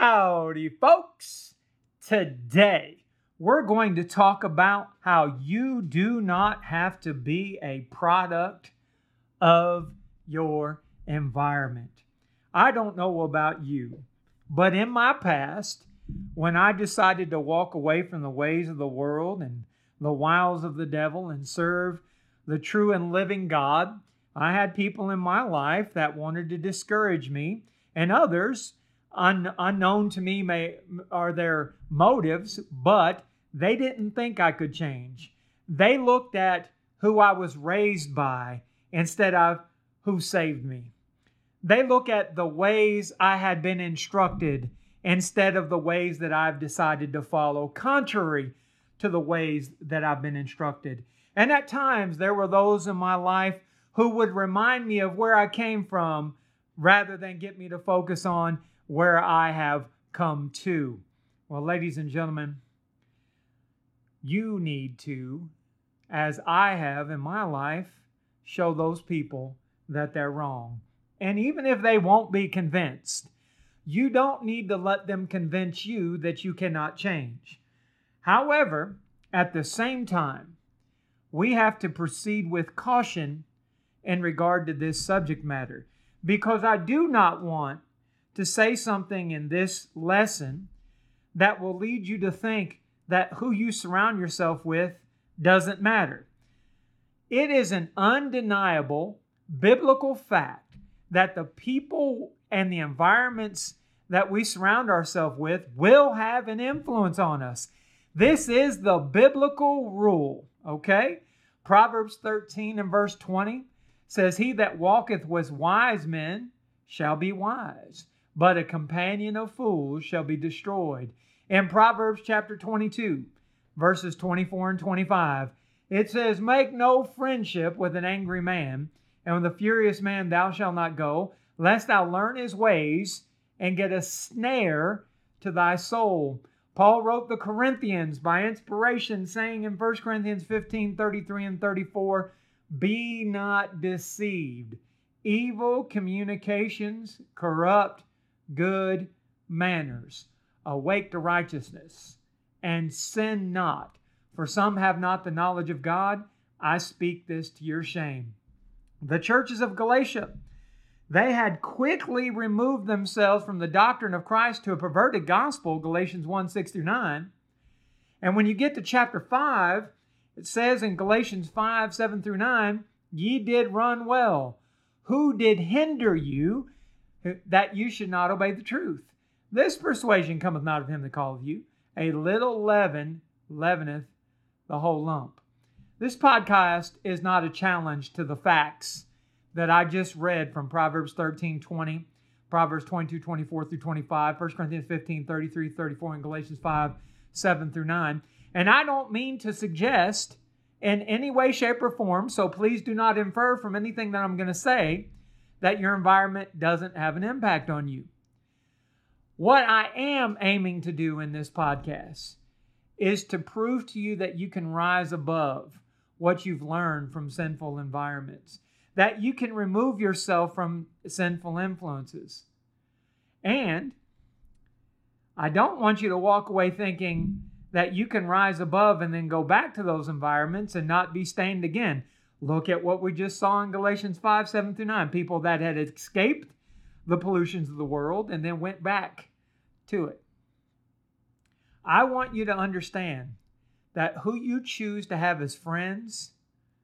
Howdy, folks. Today, we're going to talk about how you do not have to be a product of your environment. I don't know about you, but in my past, when I decided to walk away from the ways of the world and the wiles of the devil and serve the true and living God, I had people in my life that wanted to discourage me, and others unknown to me are their motives, but they didn't think I could change. They looked at who I was raised by instead of who saved me. They look at the ways I had been instructed instead of the ways that I've decided to follow, contrary to the ways that I've been instructed. And at times, there were those in my life who would remind me of where I came from rather than get me to focus on where I have come to. Well, ladies and gentlemen, you need to, as I have in my life, show those people that they're wrong. And even if they won't be convinced, you don't need to let them convince you that you cannot change. However, at the same time, we have to proceed with caution in regard to this subject matter, because I do not want to say something in this lesson that will lead you to think that who you surround yourself with doesn't matter. It is an undeniable biblical fact that the people and the environments that we surround ourselves with will have an influence on us. This is the biblical rule, okay? Proverbs 13 and verse 20 says, "He that walketh with wise men shall be wise, but a companion of fools shall be destroyed." In Proverbs chapter 22, verses 24 and 25, it says, "Make no friendship with an angry man, and with a furious man thou shalt not go, lest thou learn his ways and get a snare to thy soul." Paul wrote the Corinthians by inspiration, saying in 1 Corinthians 15, 33 and 34, "Be not deceived. Evil communications corrupt good manners. Awake to righteousness, and sin not. For some have not the knowledge of God. I speak this to your shame." The churches of Galatia, they had quickly removed themselves from the doctrine of Christ to a perverted gospel, Galatians 1, 6 through 9. And when you get to chapter 5, it says in Galatians 5, 7 through 9, "Ye did run well. Who did hinder you that you should not obey the truth? This persuasion cometh not of him that calleth you. A little leaven leaveneth the whole lump." This podcast is not a challenge to the facts that I just read from Proverbs 13, 20, Proverbs 22, 24 through 25, 1 Corinthians 15, 33, 34, and Galatians 5, 7 through 9. And I don't mean to suggest in any way, shape, or form, so please do not infer from anything that I'm going to say that your environment doesn't have an impact on you. What I am aiming to do in this podcast is to prove to you that you can rise above what you've learned from sinful environments, that you can remove yourself from sinful influences. And I don't want you to walk away thinking that you can rise above and then go back to those environments and not be stained again. Look at what we just saw in Galatians 5, 7 through 9. People that had escaped the pollutions of the world and then went back to it. I want you to understand that who you choose to have as friends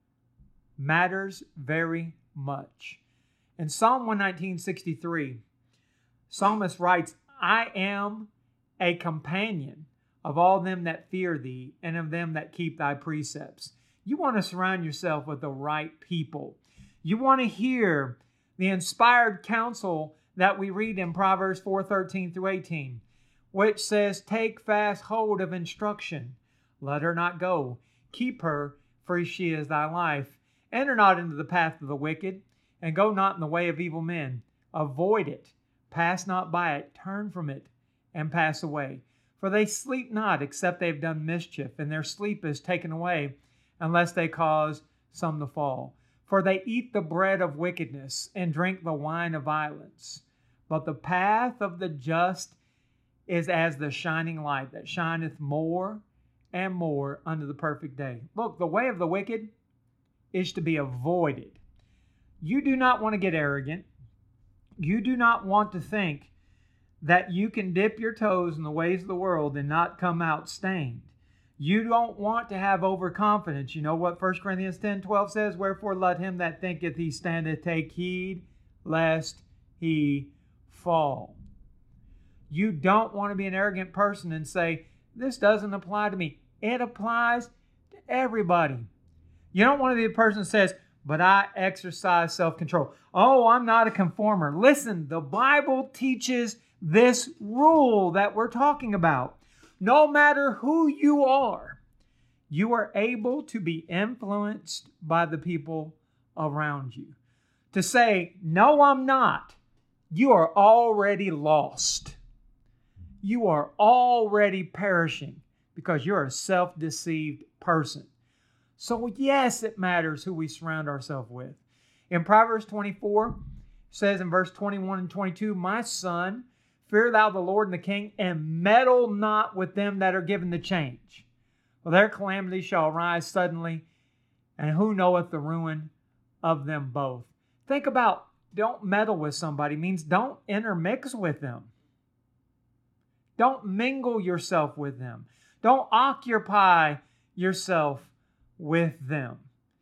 matters very much. In Psalm 119:63, psalmist writes, "I am a companion of all them that fear thee, and of them that keep thy precepts." You want to surround yourself with the right people. You want to hear the inspired counsel that we read in Proverbs 4:13 through 18, which says, "Take fast hold of instruction. Let her not go. Keep her, for she is thy life. Enter not into the path of the wicked, and go not in the way of evil men. Avoid it. Pass not by it. Turn from it, and pass away. For they sleep not, except they have done mischief, and their sleep is taken away, unless they cause some to fall. For they eat the bread of wickedness, and drink the wine of violence. But the path of the just is as the shining light that shineth more and more unto the perfect day. Look, the way of the wicked is to be avoided. You do not want to get arrogant. You do not want to think that you can dip your toes in the ways of the world and not come out stained. You don't want to have overconfidence. You know what 1 Corinthians 10:12 says? Wherefore let him that thinketh he standeth take heed lest he fall. You don't want to be an arrogant person and say, this doesn't apply to me. It applies to everybody. You don't want to be the person that says, but I exercise self-control. Oh, I'm not a conformer. Listen, the Bible teaches this rule that we're talking about. No matter who you are able to be influenced by the people around you. To say, no, I'm not, you are already lost. You are already perishing because you're a self-deceived person. So yes, it matters who we surround ourselves with. In Proverbs 24, it says in verse 21 and 22, my son, fear thou the Lord and the king, and meddle not with them that are given the change. For their calamity shall arise suddenly, and who knoweth the ruin of them both. Think about, don't meddle with somebody means don't intermix with them. Don't mingle yourself with them. Don't occupy yourself with them.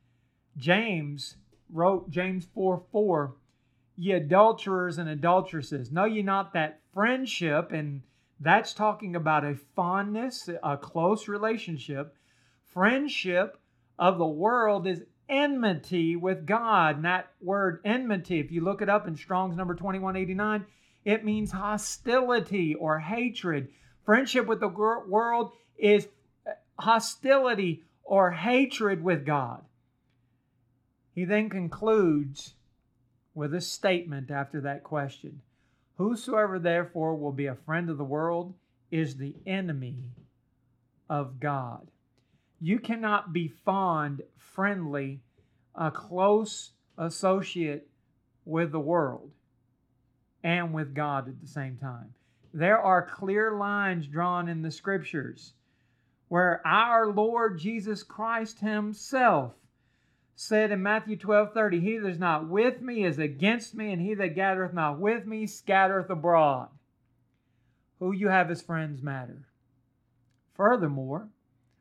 James wrote, James 4:4, ye adulterers and adulteresses, know ye not that friendship, and that's talking about a fondness, a close relationship. Friendship of the world is enmity with God. And that word enmity, if you look it up in Strong's number 2189, it means hostility or hatred. Friendship with the world is hostility or hatred with God. He then concludes with a statement after that question. Whosoever therefore will be a friend of the world is the enemy of God. You cannot be fond, friendly, a close associate with the world and with God at the same time. There are clear lines drawn in the scriptures where our Lord Jesus Christ himself said in Matthew 12:30, he that is not with me is against me, and he that gathereth not with me scattereth abroad. Who you have as friends matter. Furthermore,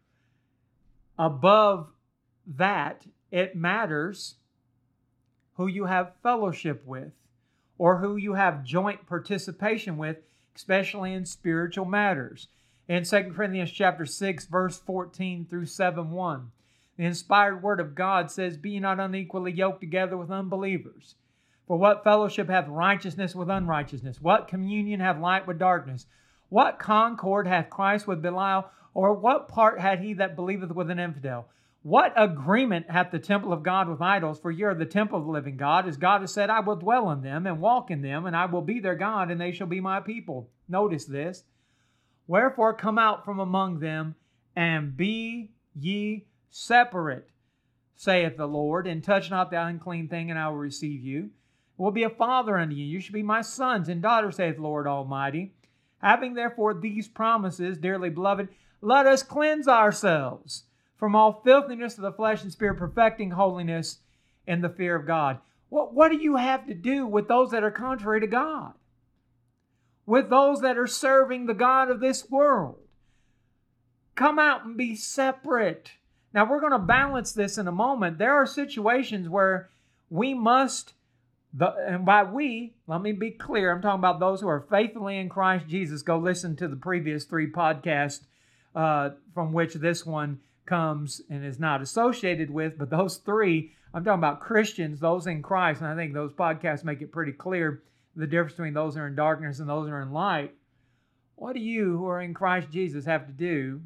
above that, it matters who you have fellowship with or who you have joint participation with, especially in spiritual matters. In 2 Corinthians chapter 6, verse 14 through 7:1, the inspired word of God says, be ye not unequally yoked together with unbelievers. For what fellowship hath righteousness with unrighteousness? What communion hath light with darkness? What concord hath Christ with Belial? Or what part had he that believeth with an infidel? What agreement hath the temple of God with idols? For ye are the temple of the living God. As God has said, I will dwell in them and walk in them, and I will be their God, and they shall be my people. Notice this. Wherefore come out from among them, and be ye separate, saith the Lord, and touch not the unclean thing, and I will receive you. I will be a father unto you. You shall be my sons and daughters, saith the Lord Almighty. Having therefore these promises, dearly beloved, let us cleanse ourselves from all filthiness of the flesh and spirit, perfecting holiness in the fear of God. What do you have to do with those that are contrary to God? With those that are serving the God of this world? Come out and be separate. Now, we're going to balance this in a moment. There are situations where we must, and by we, let me be clear, I'm talking about those who are faithfully in Christ Jesus. Go listen to the previous 3 podcasts from which this one comes and is not associated with, but those 3, I'm talking about Christians, those in Christ, and I think those podcasts make it pretty clear the difference between those who are in darkness and those who are in light. What do you who are in Christ Jesus have to do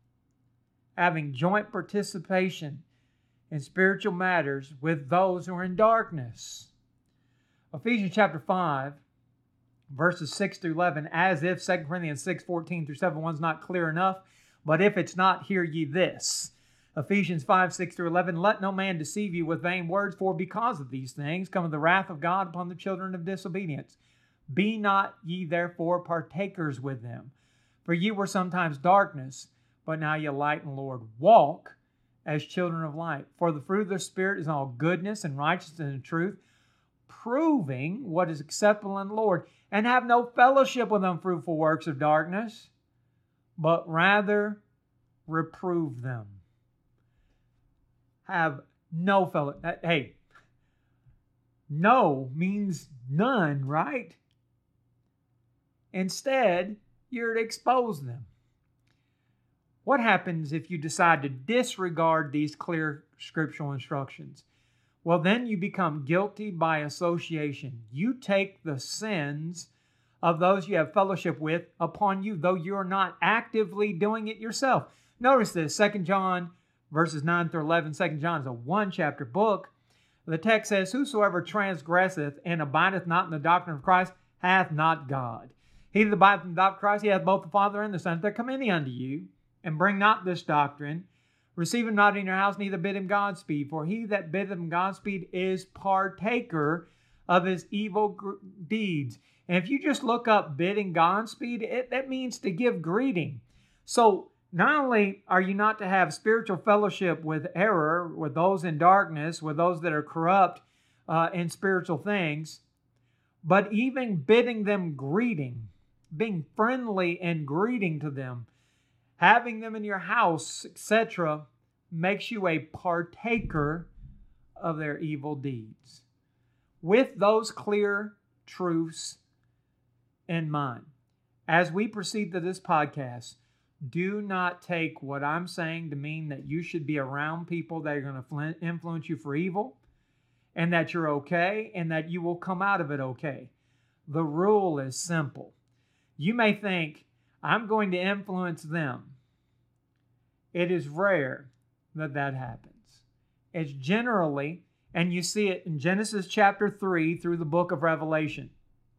having joint participation in spiritual matters with those who are in darkness? Ephesians chapter 5, verses 6 through 11, as if 2 Corinthians 6, 14 through 7, is not clear enough, but if it's not, hear ye this. Ephesians 5, 6 through 11, let no man deceive you with vain words, for because of these things cometh the wrath of God upon the children of disobedience. Be not ye therefore partakers with them. For ye were sometimes darkness, but now ye light in the Lord. Walk as children of light. For the fruit of the Spirit is all goodness and righteousness and truth, proving what is acceptable in the Lord. And have no fellowship with unfruitful works of darkness, but rather reprove them. Have no fellowship. Hey, no means none, right? Instead, you're to expose them. What happens if you decide to disregard these clear scriptural instructions? Well, then you become guilty by association. You take the sins of those you have fellowship with upon you, though you're not actively doing it yourself. Notice this, 2 John verses 9 through 11. 2 John is a one-chapter book. The text says, whosoever transgresseth and abideth not in the doctrine of Christ hath not God. He that abideth in the doctrine of Christ, he hath both the Father and the Son. If there come any unto you, and bring not this doctrine, receive him not in your house, neither bid him Godspeed. For he that biddeth him Godspeed is partaker of his evil deeds. And if you just look up bidding Godspeed, that means to give greeting. So not only are you not to have spiritual fellowship with error, with those in darkness, with those that are corrupt in spiritual things, but even bidding them greeting, being friendly and greeting to them, having them in your house, etc., makes you a partaker of their evil deeds. With those clear truths in mind, as we proceed to this podcast, do not take what I'm saying to mean that you should be around people that are going to influence you for evil, and that you're okay, and that you will come out of it okay. The rule is simple. You may think, I'm going to influence them. It is rare that that happens. It's generally, and you see it in Genesis chapter 3 through the book of Revelation.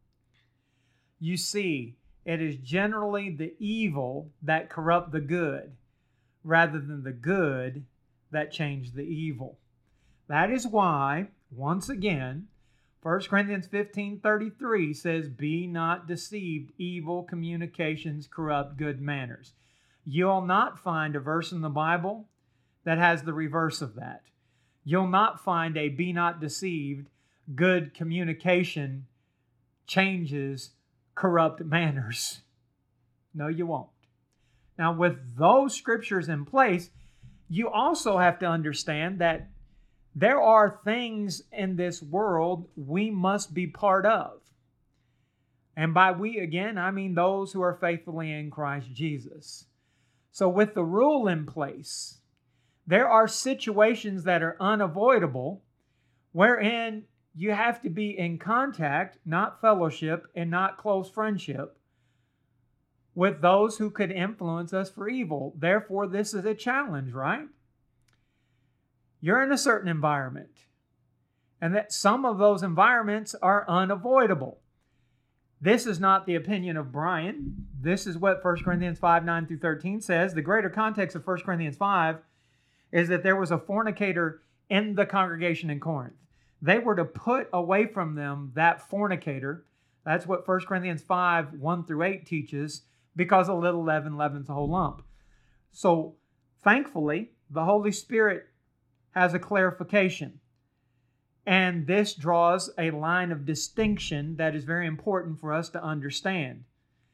You see, it is generally the evil that corrupt the good, rather than the good that change the evil. That is why, once again, 1 Corinthians 15:33 says, be not deceived, evil communications corrupt good manners. You'll not find a verse in the Bible that has the reverse of that. You'll not find a be not deceived, good communication changes corrupt manners. No, you won't. Now, with those scriptures in place, you also have to understand that there are things in this world we must be part of. And by we, again, I mean those who are faithfully in Christ Jesus. So with the rule in place, there are situations that are unavoidable wherein you have to be in contact, not fellowship, and not close friendship with those who could influence us for evil. Therefore, this is a challenge, right? You're in a certain environment, and that some of those environments are unavoidable. This is not the opinion of Brian. This is what 1 Corinthians 5, 9 through 13 says. The greater context of 1 Corinthians 5 is that there was a fornicator in the congregation in Corinth. They were to put away from them that fornicator. That's what 1 Corinthians 5, 1 through 8 teaches, because a little leaven leavens the whole lump. So, thankfully, the Holy Spirit has a clarification. And this draws a line of distinction that is very important for us to understand.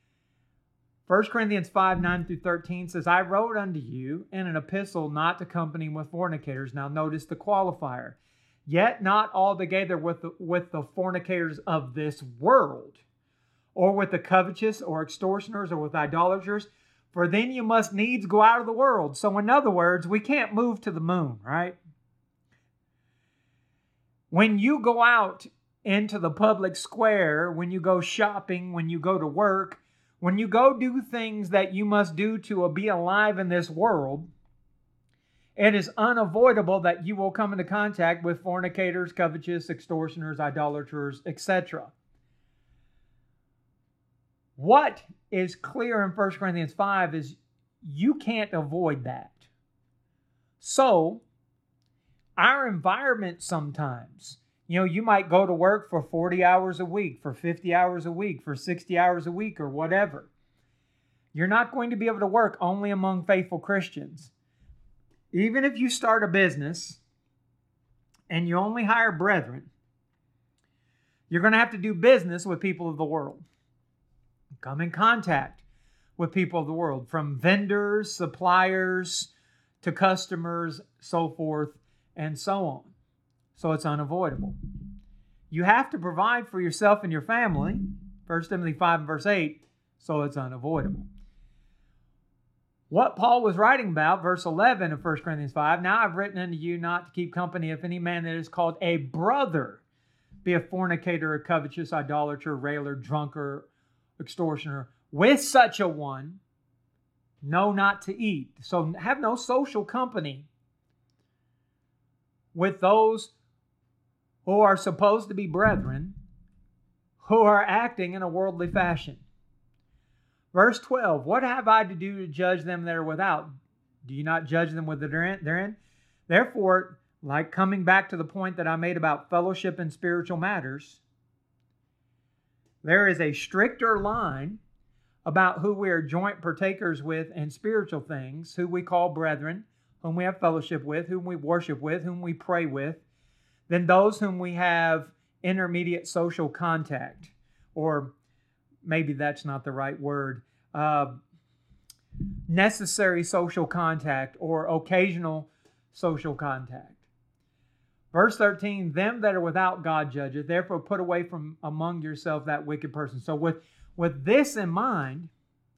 1 Corinthians 5, 9 through 13 says, I wrote unto you in an epistle not to company with fornicators. Now notice the qualifier. Yet not altogether with the fornicators of this world, or with the covetous, or extortioners, or with idolaters, for then you must needs go out of the world. So in other words, we can't move to the moon, right? When you go out into the public square, when you go shopping, when you go to work, when you go do things that you must do to be alive in this world, it is unavoidable that you will come into contact with fornicators, covetous, extortioners, idolaters, etc. What is clear in 1 Corinthians 5 is you can't avoid that. So, our environment sometimes, You might go to work for 40 hours a week, for 50 hours a week, for 60 hours a week, or whatever. You're not going to be able to work only among faithful Christians. Even if you start a business and you only hire brethren, you're going to have to do business with people of the world. Come in contact with people of the world, from vendors, suppliers, to customers, so forth and so on. So it's unavoidable. You have to provide for yourself and your family, 1 Timothy 5 and verse 8, so it's unavoidable. What Paul was writing about, verse 11 of 1 Corinthians 5, now I've written unto you not to keep company if any man that is called a brother be a fornicator, a covetous, idolater, railer, drunkard, extortioner. With such a one, know not to eat. So have no social company with those who are supposed to be brethren, who are acting in a worldly fashion. Verse 12, what have I to do to judge them that are without? Do you not judge them with therein? Therefore, like coming back to the point that I made about fellowship in spiritual matters, there is a stricter line about who we are joint partakers with in spiritual things, who we call brethren, whom we have fellowship with, whom we worship with, whom we pray with, than those whom we have intermediate social contact, or maybe that's not the right word, necessary social contact or occasional social contact. Verse 13, them that are without God judgeth, therefore put away from among yourself that wicked person. So with this in mind,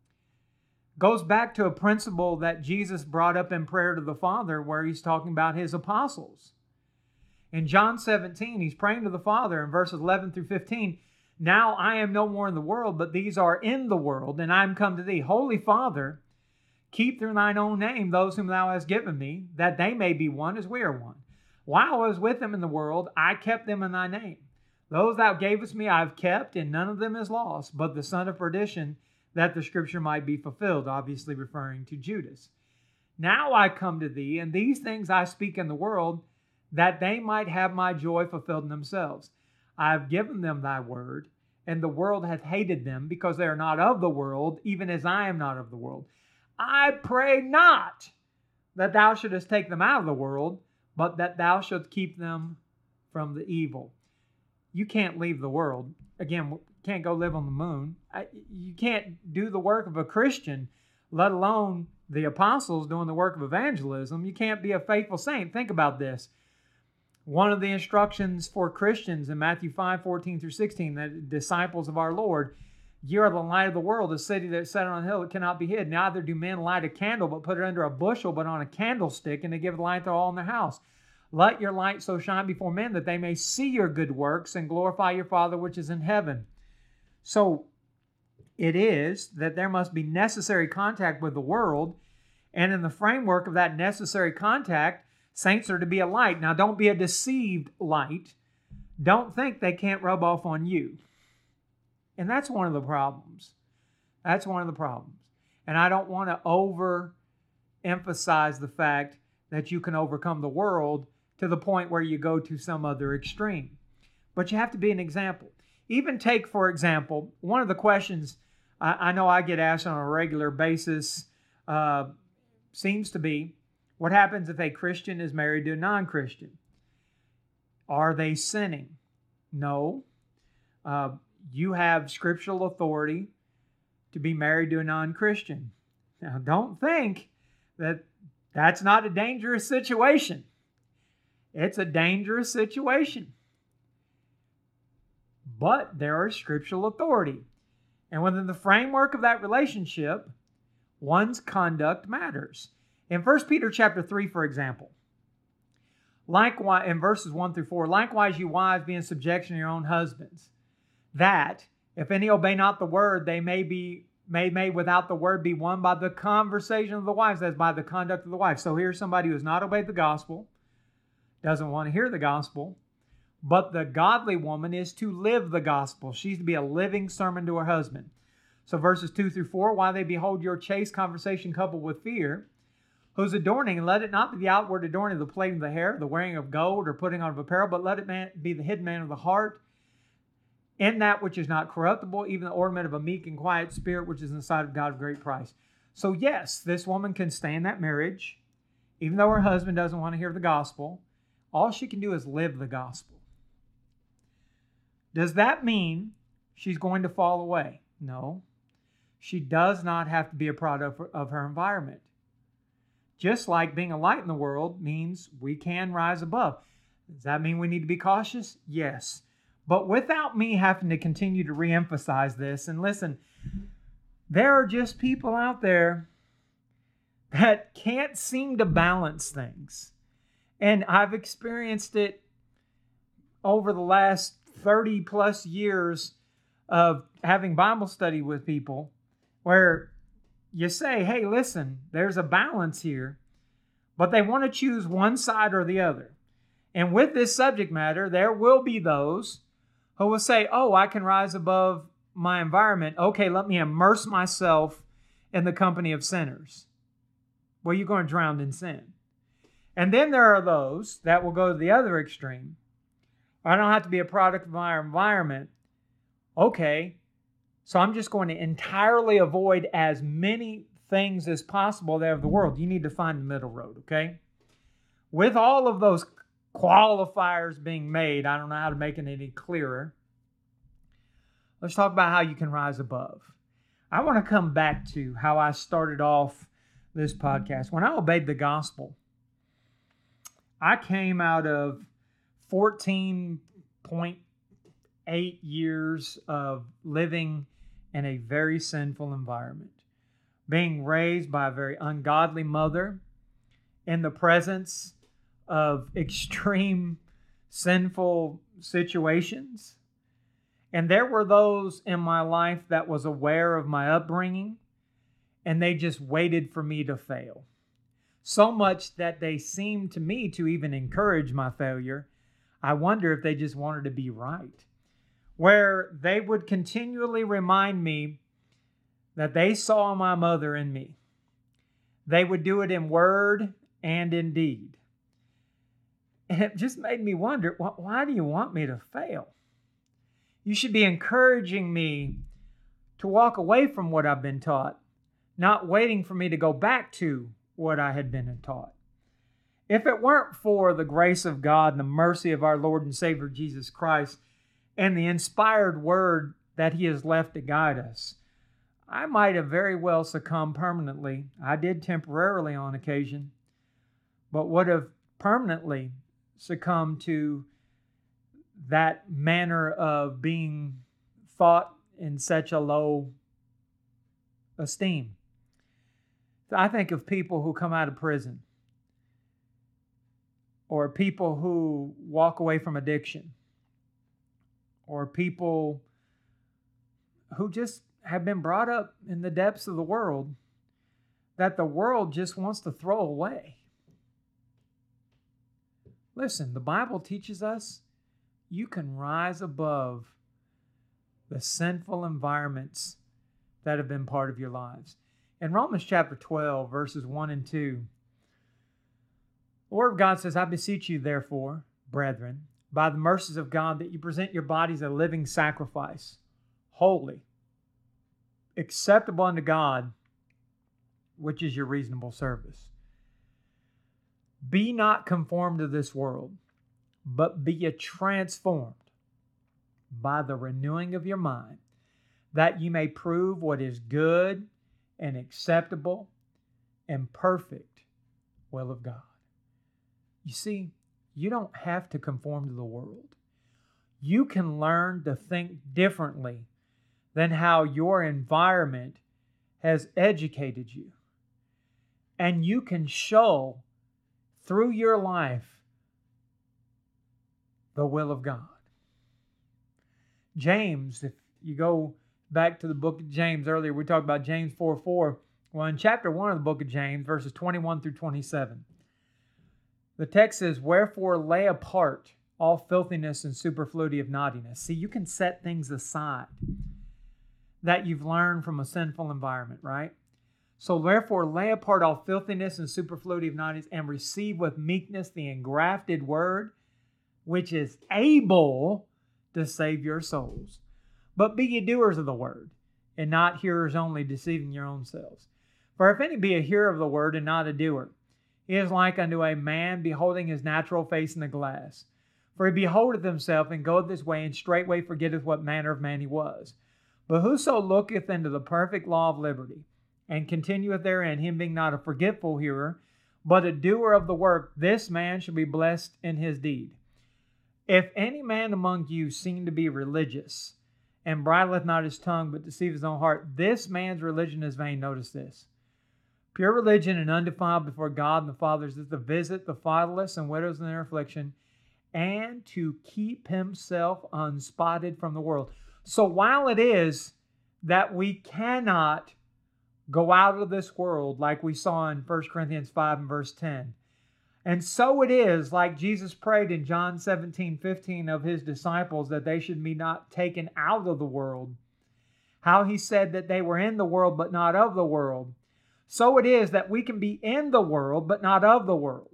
goes back to a principle that Jesus brought up in prayer to the Father, where he's talking about his apostles. In John 17, he's praying to the Father in verses 11 through 15, now I am no more in the world, but these are in the world, and I am come to thee. Holy Father, keep through thine own name those whom thou hast given me, that they may be one as we are one. While I was with them in the world, I kept them in thy name. Those thou gavest me I have kept, and none of them is lost, but the son of perdition, that the scripture might be fulfilled, obviously referring to Judas. Now I come to thee, and these things I speak in the world, that they might have my joy fulfilled in themselves. I have given them thy word, and the world hath hated them, because they are not of the world, even as I am not of the world. I pray not that thou shouldest take them out of the world, but that thou shouldst keep them from the evil. You can't leave the world. Again, you can't go live on the moon. You can't do the work of a Christian, let alone the apostles doing the work of evangelism. You can't be a faithful saint. Think about this. One of the instructions for Christians in Matthew 5, 14 through 16, the disciples of our Lord, ye are the light of the world, a city that is set on a hill that cannot be hid. Neither do men light a candle, but put it under a bushel, but on a candlestick, and they give light to all in their house. Let your light so shine before men that they may see your good works and glorify your Father which is in heaven. So it is that there must be necessary contact with the world, and in the framework of that necessary contact, saints are to be a light. Now, don't be a deceived light. Don't think they can't rub off on you. And that's one of the problems. That's one of the problems. And I don't want to overemphasize the fact that you can overcome the world to the point where you go to some other extreme. But you have to be an example. Even take, for example, one of the questions I know I get asked on a regular basis seems to be, what happens if a Christian is married to a non-Christian? Are they sinning? No. You have scriptural authority to be married to a non-Christian. Now, don't think that that's not a dangerous situation. It's a dangerous situation. But there is scriptural authority. And within the framework of that relationship, one's conduct matters. In 1 Peter chapter 3, for example, likewise, in verses 1 through 4, likewise you wives be in subjection to your own husbands, that, if any obey not the word, they may without the word be won by the conversation of the wives, as by the conduct of the wife. So here's somebody who has not obeyed the gospel, doesn't want to hear the gospel, but the godly woman is to live the gospel. She's to be a living sermon to her husband. So verses 2 through 4, while they behold your chaste conversation coupled with fear, whose adorning, let it not be the outward adorning of the plaiting of the hair, the wearing of gold, or putting on of apparel, but let it be the hidden man of the heart, in that which is not corruptible, even the ornament of a meek and quiet spirit, which is in the sight of God of great price. So yes, this woman can stay in that marriage, even though her husband doesn't want to hear the gospel. All she can do is live the gospel. Does that mean she's going to fall away? No. She does not have to be a product of her environment. Just like being a light in the world means we can rise above. Does that mean we need to be cautious? Yes. But without me having to continue to reemphasize this, and listen, there are just people out there that can't seem to balance things. And I've experienced it over the last 30 plus years of having Bible study with people where you say, hey, listen, there's a balance here, but they want to choose one side or the other. And with this subject matter, there will be those who will say, oh, I can rise above my environment. Okay, let me immerse myself in the company of sinners. Well, you're going to drown in sin. And then there are those that will go to the other extreme. I don't have to be a product of my environment. Okay, so I'm just going to entirely avoid as many things as possible there of the world. You need to find the middle road, okay? With all of those qualifiers being made, I don't know how to make it any clearer. Let's talk about how you can rise above. I want to come back to how I started off this podcast. When I obeyed the gospel, I came out of 14.8 years of living in a very sinful environment, being raised by a very ungodly mother in the presence of extreme sinful situations. And there were those in my life that was aware of my upbringing, and they just waited for me to fail. So much that they seemed to me to even encourage my failure. I wonder if they just wanted to be right. Where they would continually remind me that they saw my mother in me. They would do it in word and in deed. And it just made me wonder, why do you want me to fail? You should be encouraging me to walk away from what I've been taught, not waiting for me to go back to what I had been taught. If it weren't for the grace of God and the mercy of our Lord and Savior Jesus Christ and the inspired word that He has left to guide us, I might have very well succumbed permanently. I did temporarily on occasion, but would have permanently succumbed to that manner of being thought in such a low esteem. I think of people who come out of prison, or people who walk away from addiction, or people who just have been brought up in the depths of the world that the world just wants to throw away. Listen, the Bible teaches us you can rise above the sinful environments that have been part of your lives. In Romans chapter 12, verses 1 and 2, the Word of God says, I beseech you, therefore, brethren, by the mercies of God, that you present your bodies a living sacrifice, holy, acceptable unto God, which is your reasonable service. Be not conformed to this world, but be ye transformed by the renewing of your mind, that you may prove what is good and acceptable and perfect will of God. You see, you don't have to conform to the world. You can learn to think differently than how your environment has educated you. And you can show through your life the will of God. James, if you go back to the book of James earlier, we talked about James 4:4. Well, in chapter 1 of the book of James, verses 21 through 27, the text says, wherefore lay apart all filthiness and superfluity of naughtiness. See, you can set things aside that you've learned from a sinful environment, right? So therefore lay apart all filthiness and superfluity of knowledge, and receive with meekness the engrafted word, which is able to save your souls. But be ye doers of the word, and not hearers only, deceiving your own selves. For if any be a hearer of the word and not a doer, he is like unto a man beholding his natural face in the glass. For he beholdeth himself, and goeth his way, and straightway forgetteth what manner of man he was. But whoso looketh into the perfect law of liberty, and continueth therein, him being not a forgetful hearer, but a doer of the work, this man shall be blessed in his deed. If any man among you seem to be religious, and bridleth not his tongue, but deceiveth his own heart, this man's religion is vain. Notice this. Pure religion and undefiled before God and the fathers is to visit the fatherless and widows in their affliction, and to keep himself unspotted from the world. So while it is that we cannot go out of this world like we saw in 1 Corinthians 5 and verse 10, and so it is like Jesus prayed in John 17:15 of his disciples that they should be not taken out of the world, how he said that they were in the world but not of the world. So it is that we can be in the world but not of the world,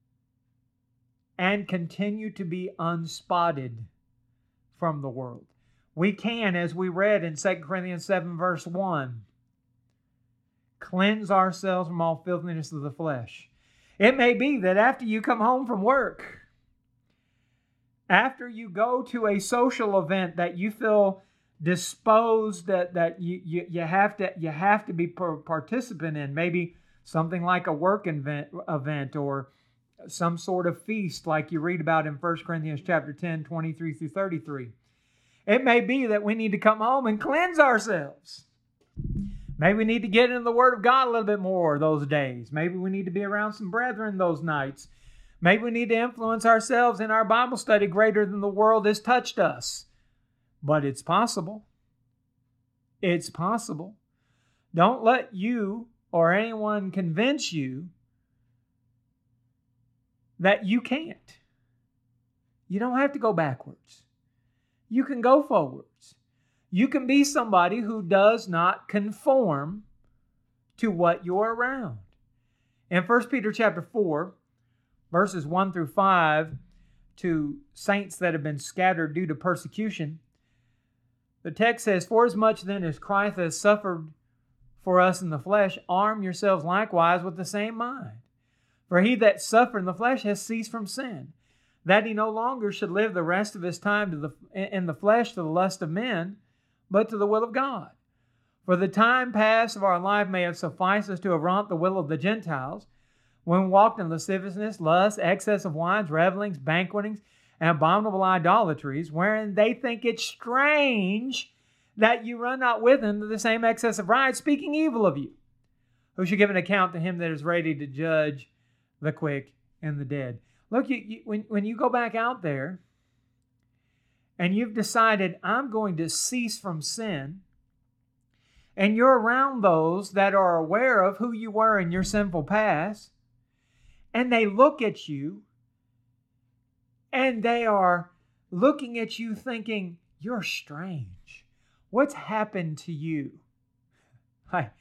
and continue to be unspotted from the world. We can, as we read in 2 Corinthians 7 verse 1, cleanse ourselves from all filthiness of the flesh. It may be that after you come home from work, after you go to a social event that you feel disposed that you have to be participant in, maybe something like a work event or some sort of feast like you read about in 1 Corinthians chapter 10, 23 through 33. It may be that we need to come home and cleanse ourselves. Maybe we need to get into the Word of God a little bit more those days. Maybe we need to be around some brethren those nights. Maybe we need to influence ourselves in our Bible study greater than the world has touched us. But it's possible. It's possible. Don't let you or anyone convince you that you can't. You don't have to go backwards. You can go forwards. You can be somebody who does not conform to what you're around. In 1 Peter chapter 4, verses 1 through 5, to saints that have been scattered due to persecution, the text says, "Forasmuch then as Christ has suffered for us in the flesh, arm yourselves likewise with the same mind. For he that suffered in the flesh has ceased from sin, that he no longer should live the rest of his time in the flesh to the lust of men, but to the will of God. For the time past of our life may have sufficed us to have wrought the will of the Gentiles, when we walked in lasciviousness, lust, excess of wines, revelings, banquetings, and abominable idolatries, wherein they think it strange that you run not with them to the same excess of riot, speaking evil of you, who should give an account to him that is ready to judge the quick and the dead." Look, when you go back out there and you've decided, I'm going to cease from sin, and you're around those that are aware of who you were in your sinful past, and they look at you, and they are looking at you thinking, you're strange. What's happened to you? If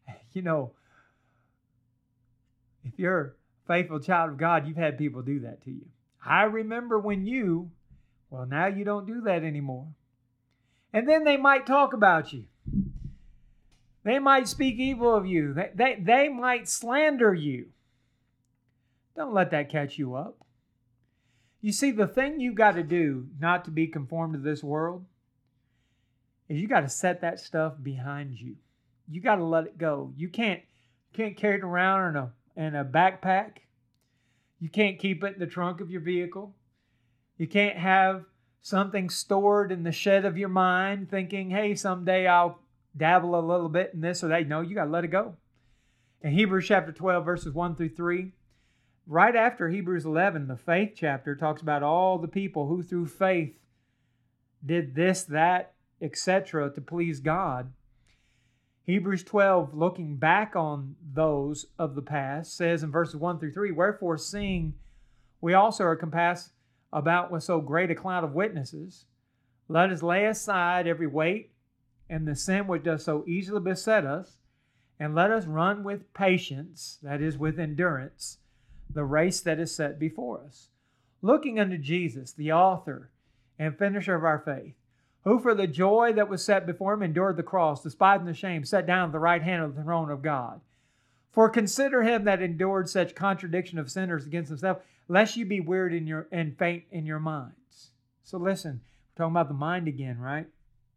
you're a faithful child of God, you've had people do that to you. I remember when now you don't do that anymore. And then they might talk about you. They might speak evil of you. They might slander you. Don't let that catch you up. You see, the thing you got to do not to be conformed to this world is you got to set that stuff behind you. You got to let it go. You can't carry it around in a backpack. You can't keep it in the trunk of your vehicle. You can't have something stored in the shed of your mind thinking, hey, someday I'll dabble a little bit in this or that. No, you got to let it go. In Hebrews chapter 12, verses 1 through 3, right after Hebrews 11, the faith chapter talks about all the people who through faith did this, that, etc. to please God. Hebrews 12, looking back on those of the past, says in verses 1 through 3, "Wherefore, seeing we also are compassed about with so great a cloud of witnesses, let us lay aside every weight and the sin which does so easily beset us, And let us run with patience, that is, with endurance, the race that is set before us, looking unto Jesus, the author and finisher of our faith, who for the joy that was set before him endured the cross, despising the shame, sat down at the right hand of the throne of God. For consider him that endured such contradiction of sinners against himself, lest you be wearied and faint in your minds. So listen, we're talking about the mind again, right?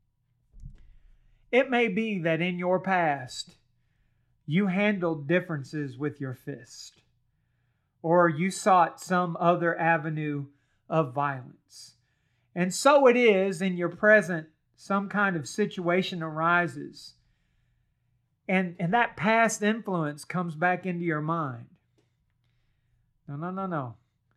It may be that in your past, you handled differences with your fist, or you sought some other avenue of violence. And so it is in your present, some kind of situation arises, and that past influence comes back into your mind. No.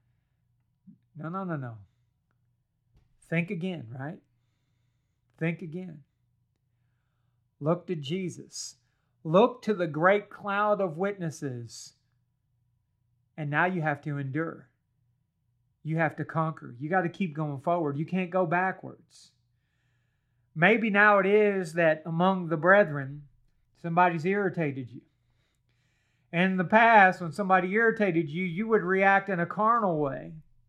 Think again, right? Think again. Look to Jesus. Look to the great cloud of witnesses. And now you have to endure. You have to conquer. You got to keep going forward. You can't go backwards. Maybe now it is that among the brethren, somebody's irritated you. And in the past, when somebody irritated you, you would react in a carnal way.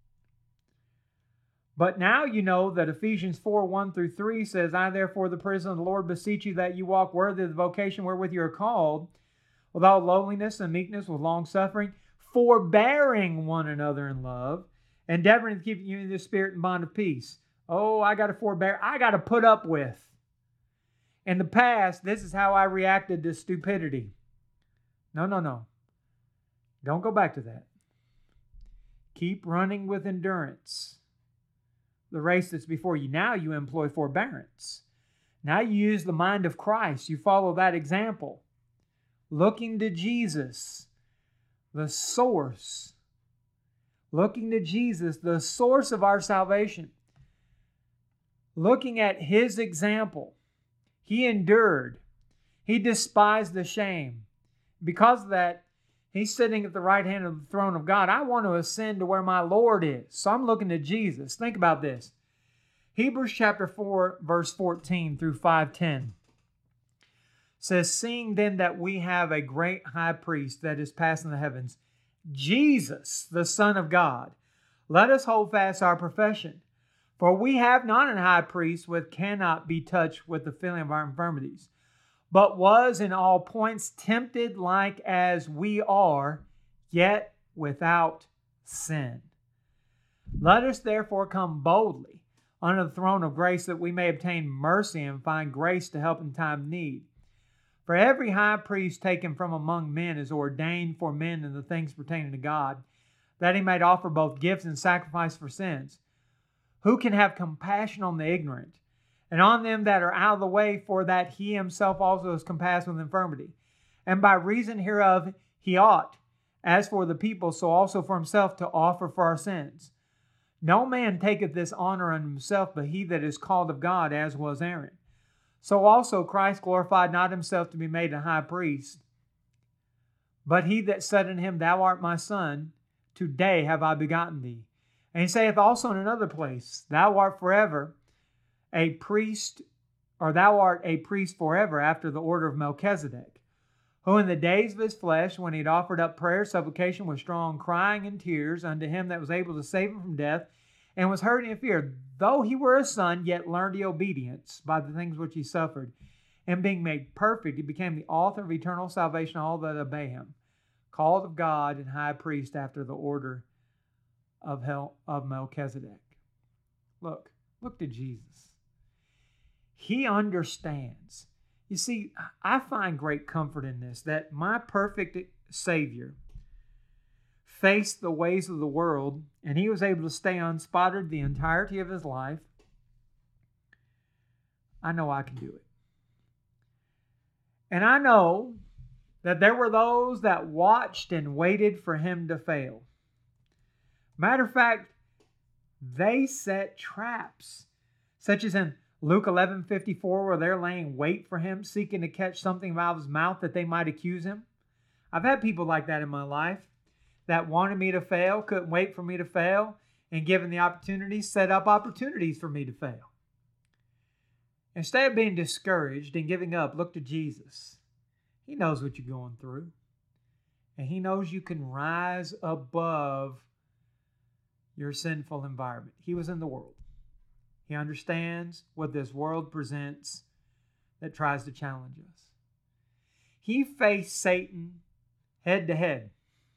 But now you know that Ephesians 4:1-3 says, I therefore, the prisoner of the Lord, beseech you that you walk worthy of the vocation wherewith you are called, with all lowliness and meekness, with long suffering, forbearing one another in love, endeavoring to keep you in the spirit and bond of peace. Oh, I got to forbear. I got to put up with. In the past, this is how I reacted to stupidity. No. Don't go back to that. Keep running with endurance the race that's before you. Now you employ forbearance. Now you use the mind of Christ. You follow that example. Looking to Jesus, the source. Looking to Jesus, the source of our salvation. Looking at his example. He endured. He despised the shame. Because of that, he's sitting at the right hand of the throne of God. I want to ascend to where my Lord is. So I'm looking to Jesus. Think about this. Hebrews chapter 4, verse 14 through 5:10 says, seeing then that we have a great high priest that is passed in the heavens, Jesus, the Son of God, let us hold fast our profession. For we have not an high priest which cannot be touched with the feeling of our infirmities, but was in all points tempted like as we are, yet without sin. Let us therefore come boldly under the throne of grace, that we may obtain mercy and find grace to help in time of need. For every high priest taken from among men is ordained for men in the things pertaining to God, that he might offer both gifts and sacrifice for sins. Who can have compassion on the ignorant, and on them that are out of the way, for that he himself also is compassed with infirmity. And by reason hereof he ought, as for the people, so also for himself, to offer for our sins. No man taketh this honor unto himself, but he that is called of God, as was Aaron. So also Christ glorified not himself to be made a high priest, but he that said unto him, Thou art my son, today have I begotten thee. And he saith also in another place, Thou art forever a priest, or thou art a priest forever after the order of Melchizedek, who in the days of his flesh, when he had offered up prayer, supplication with strong crying and tears unto him that was able to save him from death, and was heard in fear, though he were a son, yet learned he obedience by the things which he suffered. And being made perfect, he became the author of eternal salvation to all that obey him, called of God and high priest after the order of Melchizedek. Look to Jesus. He understands. You see, I find great comfort in this, that my perfect Savior faced the ways of the world, and he was able to stay unspotted the entirety of his life. I know I can do it. And I know that there were those that watched and waited for him to fail. Matter of fact, they set traps, such as in Luke 11:54, where they're laying wait for him, seeking to catch something out of his mouth that they might accuse him. I've had people like that in my life that wanted me to fail, couldn't wait for me to fail, and given the opportunity, set up opportunities for me to fail. Instead of being discouraged and giving up, look to Jesus. He knows what you're going through. And He knows you can rise above your sinful environment. He was in the world. He understands what this world presents that tries to challenge us. He faced Satan head to head.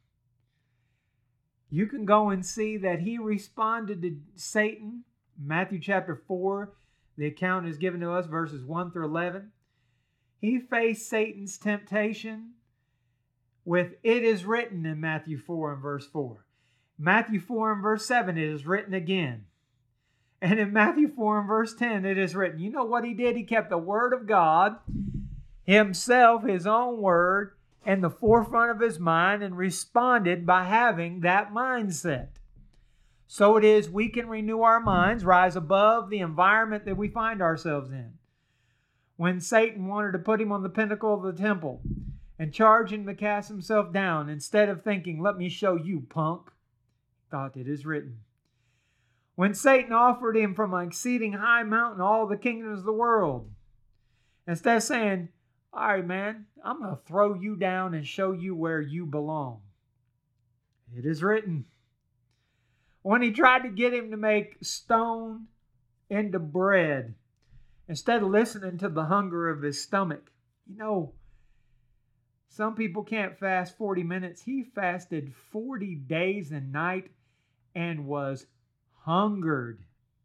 You can go and see that he responded to Satan. Matthew chapter 4, the account is given to us, verses 1 through 11. He faced Satan's temptation with "it is written" in Matthew 4 and verse 4. Matthew 4 and verse 7, it is written again. And in Matthew 4 and verse 10, it is written. You know what he did? He kept the word of God, himself, his own word, in the forefront of his mind and responded by having that mindset. So it is we can renew our minds, rise above the environment that we find ourselves in. When Satan wanted to put him on the pinnacle of the temple and charge him to cast himself down, instead of thinking, "Let me show you, punk," thought, "it is written." When Satan offered him from an exceeding high mountain all the kingdoms of the world, instead of saying, "All right, man, I'm going to throw you down and show you where you belong," it is written. When he tried to get him to make stone into bread, instead of listening to the hunger of his stomach. You know, some people can't fast 40 minutes. He fasted 40 days and night and was hungered.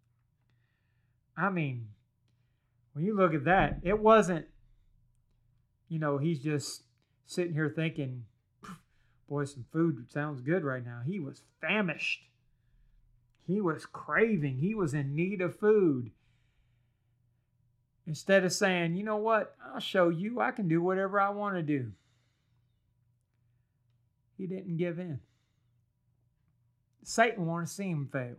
I mean, when you look at that, it wasn't, he's just sitting here thinking, boy, some food sounds good right now. He was famished. He was craving. He was in need of food. Instead of saying, "You know what? I'll show you. I can do whatever I want to do." He didn't give in. Satan wanted to see him fail.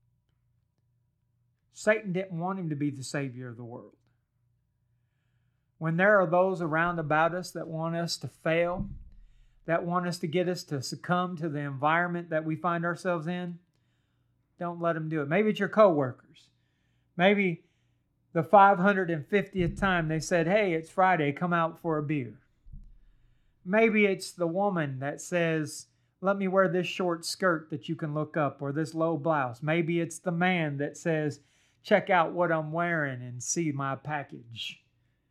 Satan didn't want him to be the savior of the world. When there are those around about us that want us to fail, that want us to get us to succumb to the environment that we find ourselves in, don't let them do it. Maybe it's your coworkers. Maybe the 550th time they said, "Hey, it's Friday, come out for a beer." Maybe it's the woman that says, "Let me wear this short skirt that you can look up," or this low blouse. Maybe it's the man that says, "Check out what I'm wearing and see my package."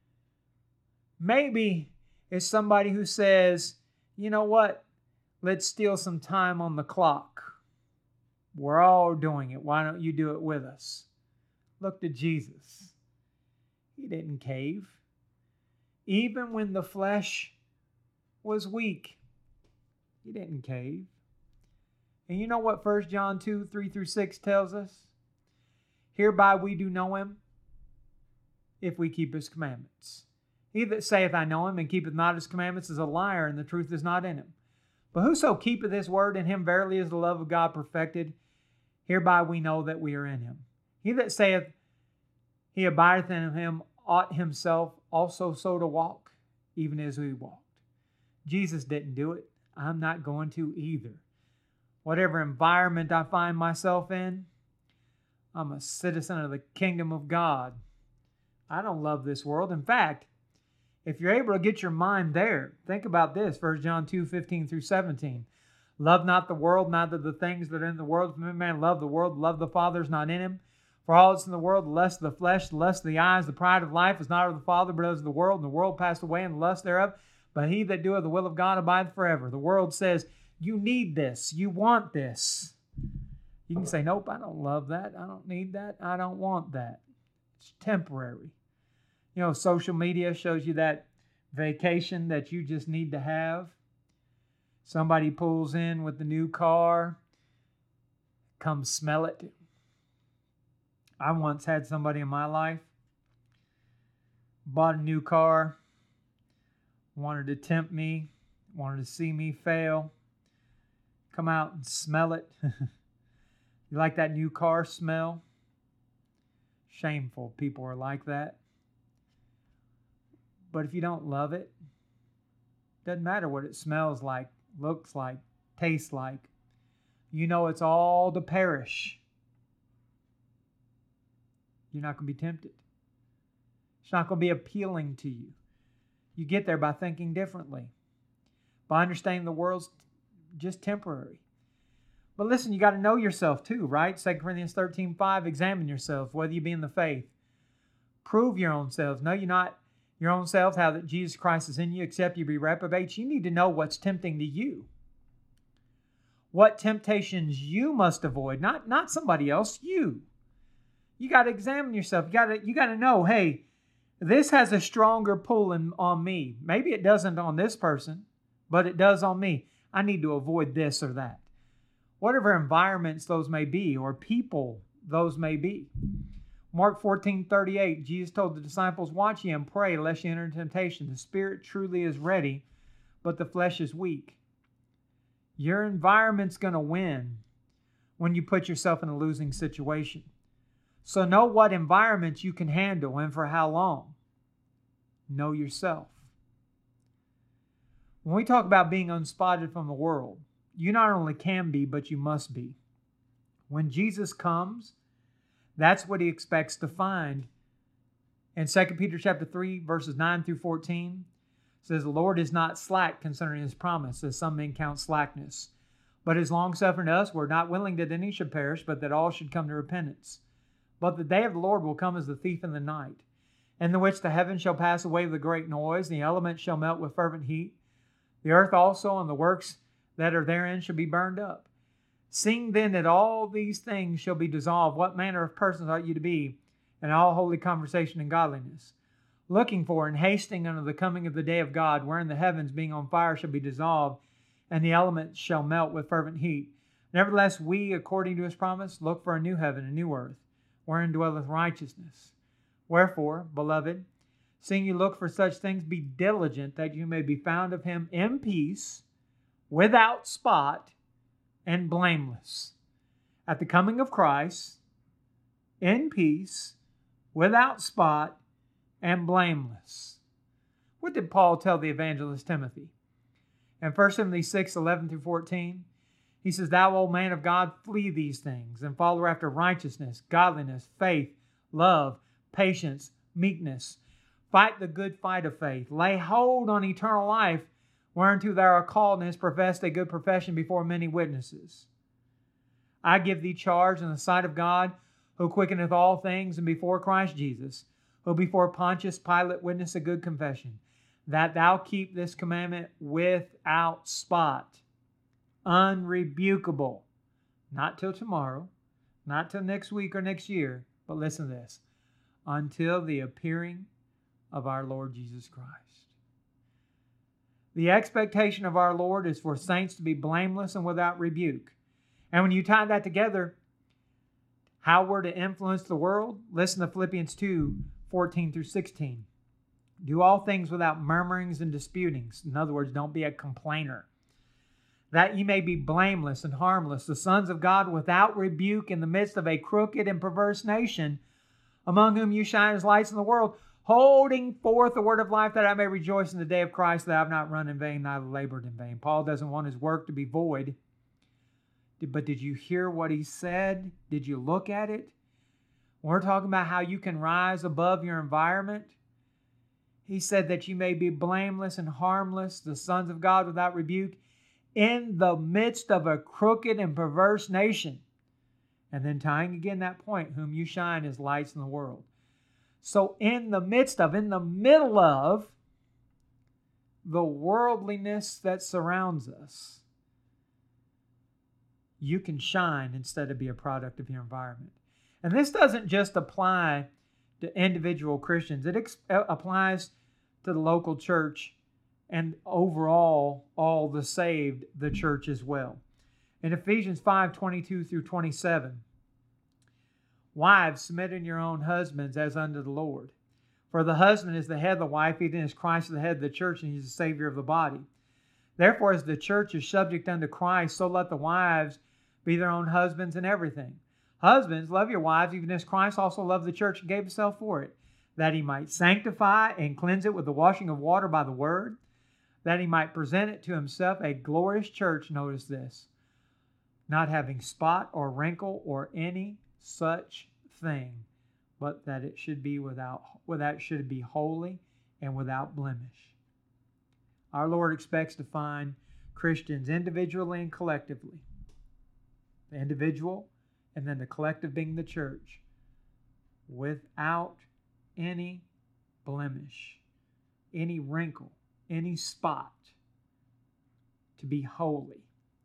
Maybe it's somebody who says, "You know what? Let's steal some time on the clock. We're all doing it. Why don't you do it with us?" Look to Jesus. He didn't cave. Even when the flesh was weak, he didn't cave. And you know what 1 John 2, 3 through 6 tells us? "Hereby we do know him, if we keep his commandments. He that saith, I know him, and keepeth not his commandments, is a liar, and the truth is not in him. But whoso keepeth his word, in him verily is the love of God perfected. Hereby we know that we are in him. He that saith he abideth in him ought himself also so to walk, even as we walked." Jesus didn't do it. I'm not going to either. Whatever environment I find myself in, I'm a citizen of the kingdom of God. I don't love this world. In fact, if you're able to get your mind there, think about this, 1 John 2, 15 through 17. "Love not the world, neither the things that are in the world. If any man love the world, love the Father is not in him. For all that's in the world, the lust of the flesh, the lust of the eyes, the pride of life, is not of the Father, but of the world. And the world passed away, and the lust thereof. But he that doeth the will of God abideth forever." The world says, "You need this. You want this." You can say, "Nope, I don't love that. I don't need that. I don't want that." It's temporary. Social media shows you that vacation that you just need to have. Somebody pulls in with the new car. Come smell it. I once had somebody in my life, bought a new car, wanted to tempt me, wanted to see me fail, come out and smell it. You like that new car smell? Shameful people are like that. But if you don't love it, doesn't matter what it smells like, looks like, tastes like. You know it's all to perish. You're not going to be tempted. It's not going to be appealing to you. You get there by thinking differently, by understanding the world's just temporary. But listen, you got to know yourself too, right? 2 Corinthians 13:5, examine yourself, whether you be in the faith. Prove your own selves. Know you not your own selves, how that Jesus Christ is in you, except you be reprobates. You need to know what's tempting to you. What temptations you must avoid, not somebody else, you. You got to examine yourself. You got to know, hey, this has a stronger pull on me. Maybe it doesn't on this person, but it does on me. I need to avoid this or that. Whatever environments those may be, or people those may be. Mark 14:38, Jesus told the disciples, watch ye and pray, lest ye enter into temptation. The spirit truly is ready, but the flesh is weak. Your environment's going to win when you put yourself in a losing situation. So know what environments you can handle and for how long. Know yourself. When we talk about being unspotted from the world, you not only can be, but you must be. When Jesus comes, that's what he expects to find. In 2 Peter chapter 3, verses 9 through 14, says, the Lord is not slack concerning his promise, as some men count slackness, but is long-suffering to us. We're not willing that any should perish, but that all should come to repentance. But the day of the Lord will come as a thief in the night, in the which the heavens shall pass away with a great noise, and the elements shall melt with fervent heat. The earth also and the works that are therein shall be burned up. Seeing then that all these things shall be dissolved, what manner of persons ought you to be in all holy conversation and godliness, looking for and hasting unto the coming of the day of God, wherein the heavens being on fire shall be dissolved, and the elements shall melt with fervent heat. Nevertheless, we, according to his promise, look for a new heaven and new earth, wherein dwelleth righteousness. Wherefore, beloved, seeing you look for such things, be diligent that you may be found of him in peace, without spot, and blameless, at the coming of Christ, in peace, without spot, and blameless. What did Paul tell the evangelist Timothy? In 1 Timothy 6:11 through 14, he says, thou, O man of God, flee these things, and follow after righteousness, godliness, faith, love, patience, meekness. Fight the good fight of faith. Lay hold on eternal life, whereunto thou art called, and hast professed a good profession before many witnesses. I give thee charge in the sight of God, who quickeneth all things, and before Christ Jesus, who before Pontius Pilate witnessed a good confession, that thou keep this commandment without spot, unrebukable, not till tomorrow, not till next week or next year, but listen to this, until the appearing of our Lord Jesus Christ. The expectation of our Lord is for saints to be blameless and without rebuke. And when you tie that together, how we're to influence the world, listen to Philippians 2:14 through 16. Do all things without murmurings and disputings. In other words, don't be a complainer. That ye may be blameless and harmless, the sons of God without rebuke in the midst of a crooked and perverse nation, among whom you shine as lights in the world, holding forth the word of life, that I may rejoice in the day of Christ, that I have not run in vain, neither labored in vain. Paul doesn't want his work to be void. But did you hear what he said? Did you look at it? When we're talking about how you can rise above your environment, he said that you may be blameless and harmless, the sons of God without rebuke, in the midst of a crooked and perverse nation. And then tying again that point, whom you shine as lights in the world. So in the middle of the worldliness that surrounds us, you can shine instead of be a product of your environment. And this doesn't just apply to individual Christians. It applies to the local church and overall all the saved, the church as well. In Ephesians 5:22 through 27, wives, submit in your own husbands as unto the Lord. For the husband is the head of the wife, even as Christ is the head of the church, and he is the Savior of the body. Therefore, as the church is subject unto Christ, so let the wives be their own husbands in everything. Husbands, love your wives, even as Christ also loved the church and gave himself for it, that he might sanctify and cleanse it with the washing of water by the word, that he might present it to himself a glorious church, notice this, not having spot or wrinkle or any such thing, but that it should be holy and without blemish. Our Lord expects to find Christians individually and collectively. The individual and then the collective being the church, without any blemish, any wrinkle, any spot, to be holy.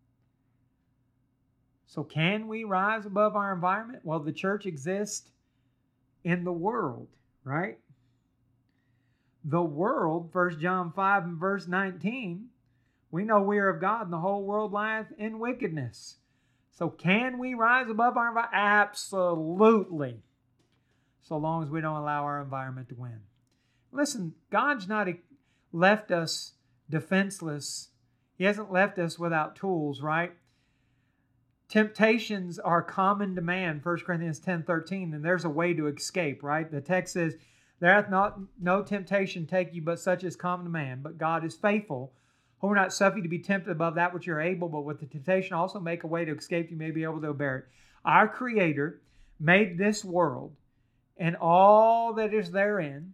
So can we rise above our environment? Well, the church exists in the world, right? The world, 1 John 5 and verse 19, we know we are of God and the whole world lieth in wickedness. So can we rise above our environment? Absolutely. So long as we don't allow our environment to win. Listen, God's not left us defenseless. He hasn't left us without tools, right? Temptations are common to man, 1 Corinthians 10:13, and there's a way to escape, right? The text says, there hath not no temptation take you but such as common to man, but God is faithful, who will not suffer you to be tempted above that which you're able, but with the temptation also make a way to escape you may be able to bear it. Our Creator made this world and all that is therein.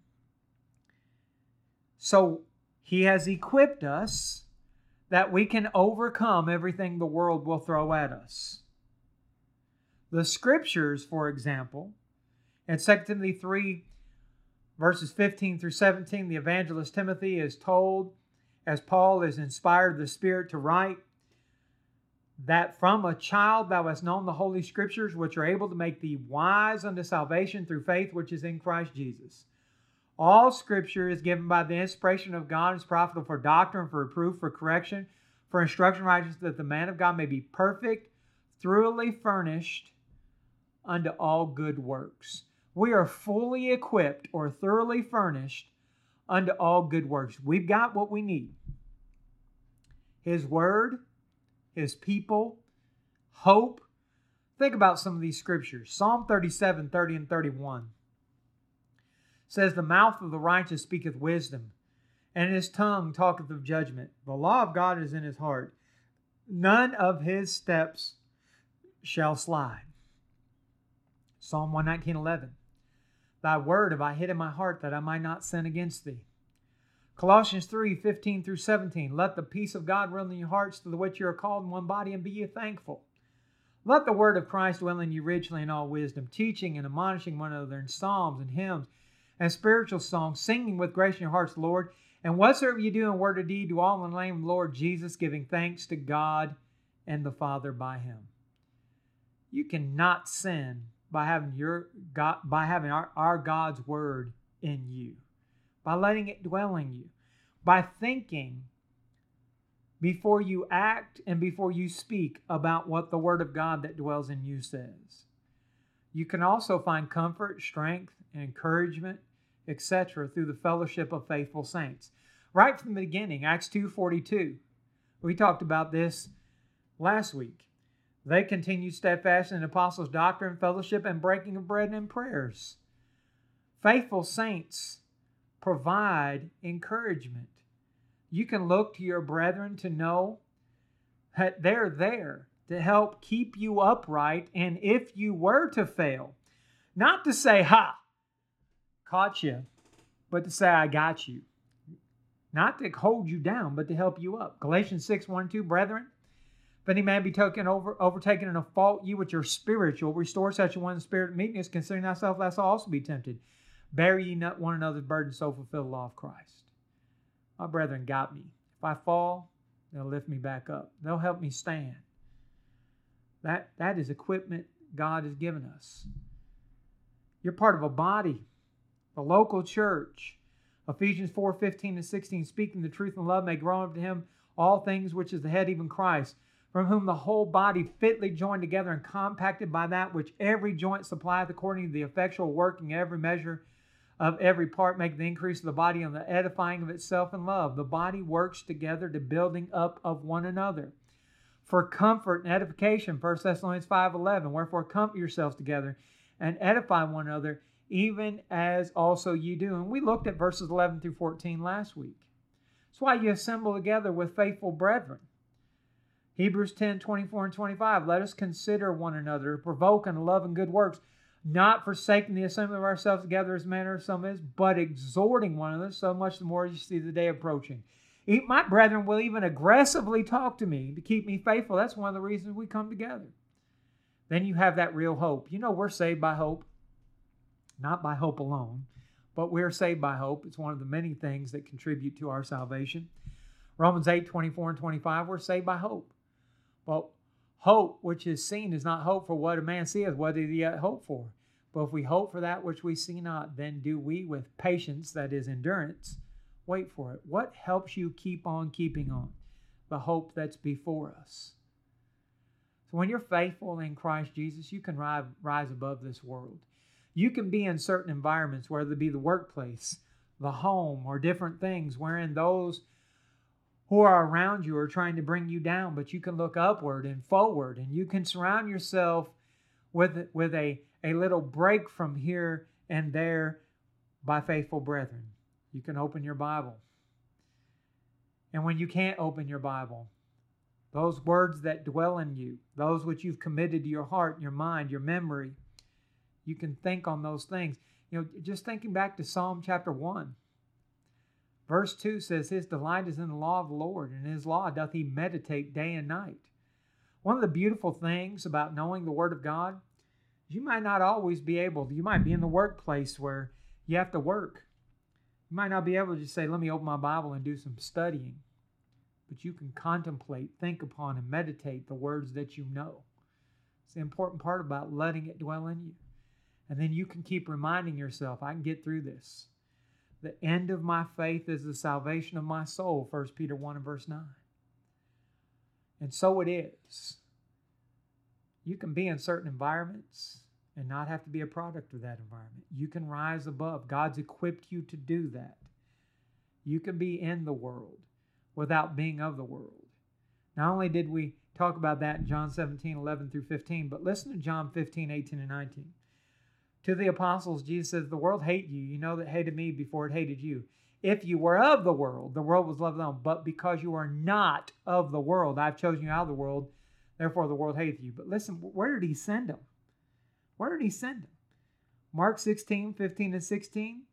So He has equipped us that we can overcome everything the world will throw at us. The Scriptures, for example, in 2 Timothy 3, verses 15 through 17, the evangelist Timothy is told, as Paul is inspired of the Spirit to write, that from a child thou hast known the Holy Scriptures, which are able to make thee wise unto salvation through faith which is in Christ Jesus. All Scripture is given by the inspiration of God and is profitable for doctrine, for reproof, for correction, for instruction in righteousness, that the man of God may be perfect, thoroughly furnished unto all good works. We are fully equipped or thoroughly furnished unto all good works. We've got what we need. His Word, His people, hope. Think about some of these scriptures. Psalm 37, 30 and 31 says, the mouth of the righteous speaketh wisdom, and his tongue talketh of judgment. The law of God is in his heart. None of his steps shall slide. Psalm 119:11. Thy word have I hid in my heart, that I might not sin against thee. Colossians 3:15 through 17. Let the peace of God rule in your hearts, to the which you are called in one body, and be ye thankful. Let the word of Christ dwell in you richly in all wisdom, teaching and admonishing one another in psalms and hymns and spiritual songs, singing with grace in your hearts, Lord. And whatsoever you do in word or deed, do all in the name of the Lord Jesus, giving thanks to God and the Father by Him. You cannot sin by having our God's word in you, by letting it dwell in you, by thinking before you act and before you speak about what the word of God that dwells in you says. You can also find comfort, strength, and encouragement, etc. through the fellowship of faithful saints. Right from the beginning, Acts 2:42. We talked about this last week. They continued steadfast in the apostles' doctrine, fellowship, and breaking of bread and prayers. Faithful saints provide encouragement. You can look to your brethren to know that they're there to help keep you upright. And if you were to fail, not to say, ha, caught you, but to say, I got you. Not to hold you down, but to help you up. Galatians 6:1-2, brethren, if any man be overtaken in a fault, you which are spiritual, restore such a one in spirit of meekness, considering thyself lest thou also be tempted. Bear ye not one another's burdens, so fulfill the law of Christ. My brethren got me. If I fall, they'll lift me back up. They'll help me stand. That is equipment God has given us. You're part of a body, a local church. Ephesians 4:15-16, speaking the truth in love, may grow up to Him all things which is the head, even Christ, from whom the whole body fitly joined together and compacted by that which every joint supplieth, according to the effectual working every measure of every part, make the increase of the body and the edifying of itself in love. The body works together to building up of one another. For comfort and edification, 1 Thessalonians 5:11, wherefore comfort yourselves together and edify one another, even as also ye do. And we looked at verses 11-14 last week. That's why you assemble together with faithful brethren. Hebrews 10:24-25, let us consider one another, provoke unto love and good works, not forsaking the assembly of ourselves together as manner of some is, but exhorting one another, so much the more you see the day approaching. My brethren will even aggressively talk to me to keep me faithful. That's one of the reasons we come together. Then you have that real hope. You know, we're saved by hope, not by hope alone, but we're saved by hope. It's one of the many things that contribute to our salvation. Romans 8:24 and 25, we're saved by hope. Well, hope which is seen is not hope for what a man seeth, what did he yet hope for? But if we hope for that which we see not, then do we with patience, that is endurance, wait for it. What helps you keep on keeping on? The hope that's before us. So when you're faithful in Christ Jesus, you can rise above this world. You can be in certain environments, whether it be the workplace, the home, or different things, wherein those who are around you are trying to bring you down, but you can look upward and forward, and you can surround yourself with a little break from here and there by faithful brethren. You can open your Bible. And when you can't open your Bible, those words that dwell in you, those which you've committed to your heart, your mind, your memory, you can think on those things. You know, just thinking back to Psalm chapter 1. Verse 2 says, his delight is in the law of the Lord, and in his law doth he meditate day and night. One of the beautiful things about knowing the Word of God is you might not always be able, you might be in the workplace where you have to work. You might not be able to just say, let me open my Bible and do some studying. But you can contemplate, think upon, and meditate the words that you know. It's the important part about letting it dwell in you. And then you can keep reminding yourself, I can get through this. The end of my faith is the salvation of my soul, 1 Peter 1 and verse 9. And so it is. You can be in certain environments and not have to be a product of that environment. You can rise above. God's equipped you to do that. You can be in the world without being of the world. Not only did we talk about that in John 17, 11 through 15, but listen to John 15, 18 and 19. To the apostles, Jesus says, the world hate you. You know that it hated me before it hated you. If you were of the world was loved them. But because you are not of the world, I've chosen you out of the world. Therefore, the world hateth you. But listen, where did he send them? Where did he send them? Mark 16, 15 and 16.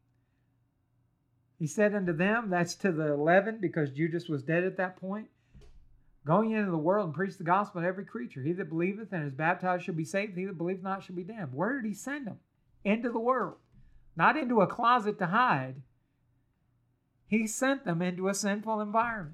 He said unto them, that's to the 11, because Judas was dead at that point, go ye into the world and preach the gospel to every creature. He that believeth and is baptized shall be saved. He that believeth not shall be damned. Where did he send them? Into the world. Not into a closet to hide. He sent them into a sinful environment.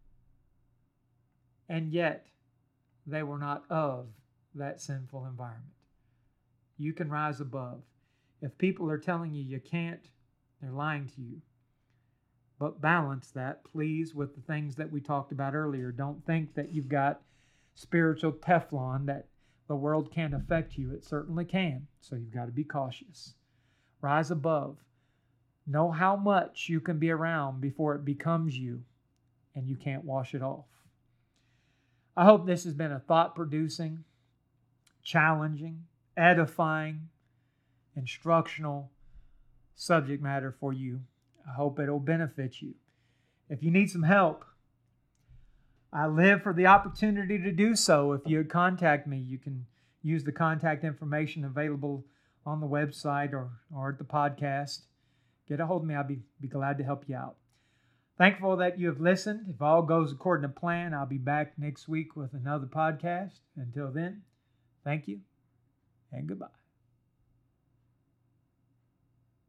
And yet, they were not of that sinful environment. You can rise above. If people are telling you you can't, they're lying to you. But balance that, please, with the things that we talked about earlier. Don't think that you've got spiritual Teflon, that the world can't affect you. It certainly can. So you've got to be cautious. Rise above. Know how much you can be around before it becomes you and you can't wash it off. I hope this has been a thought-producing, challenging, edifying, instructional subject matter for you. I hope it'll benefit you. If you need some help, I live for the opportunity to do so. If you would contact me, you can use the contact information available on the website or at the podcast. Get a hold of me. I'll be glad to help you out. Thankful that you have listened. If all goes according to plan, I'll be back next week with another podcast. Until then, thank you and goodbye.